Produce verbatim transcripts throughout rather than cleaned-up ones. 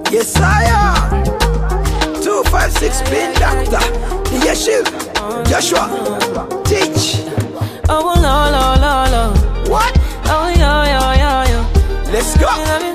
Yes, I am. two five six Spin Doctor. The Yeshil. Joshua. Teach. Oh, no, no, no, no. What? Oh, yo, yo, yo, yo. Let's go.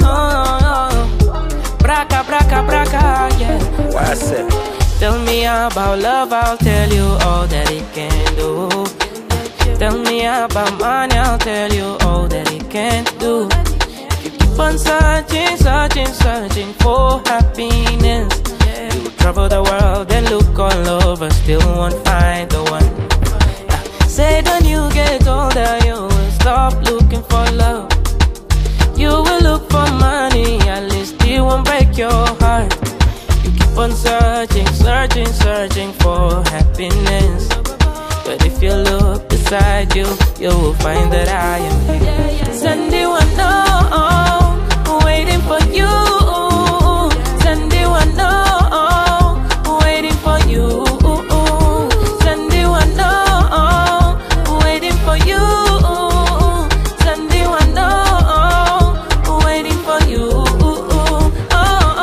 Braca, braca, braca, yeah. What I say? Tell me about love, I'll tell you all that it can do. Tell me about money, I'll tell you all that it can't do. You keep on searching, searching, searching for happiness. You travel the world and look all over, still won't find the one. Say when you get older, you will stop looking for love. You will look for money, at least it won't break your heart. You keep on searching, searching, searching for happiness. But if you look beside you, you will find that I am here. Send you a note, waiting for you. Send you a note, waiting for you. Send you a note, waiting for you. Send you a note, waiting for you. Oh,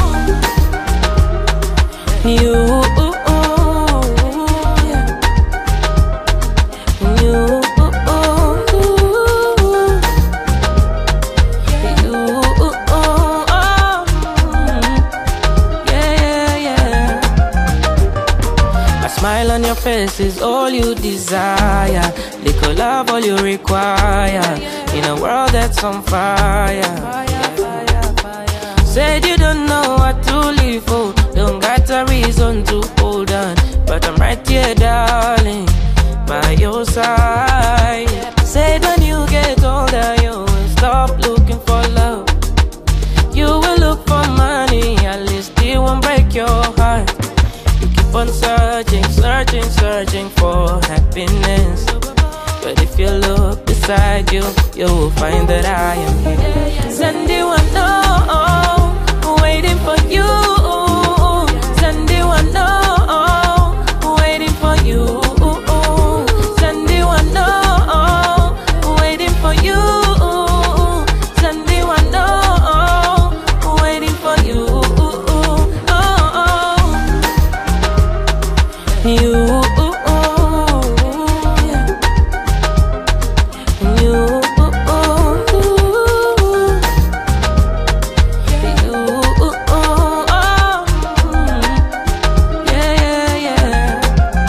oh. You. Smile on your face is all you desire. Little love all you require. In a world that's on fire. Said you don't know what to live for. Don't got a reason to hold on. But I'm right here, darling, by your side. Said when you get older, you will stop looking for love. You will look for money, at least it won't break your heart. Keep on searching, searching, searching for happiness. But if you look beside you, you will find that I am here. Send you a note, waiting for you. Send you a note, waiting for you. Send you a note, waiting for you. Send you a note, waiting for you. You, ooh, ooh, yeah. You, ooh, ooh, you, ooh, oh, yeah, yeah, yeah.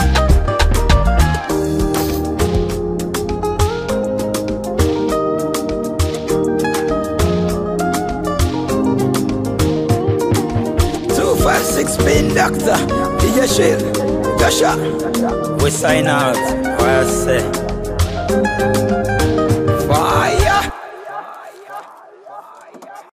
two five six Spin Doctor. The Yeshil. Joshua. We sign out. What I say?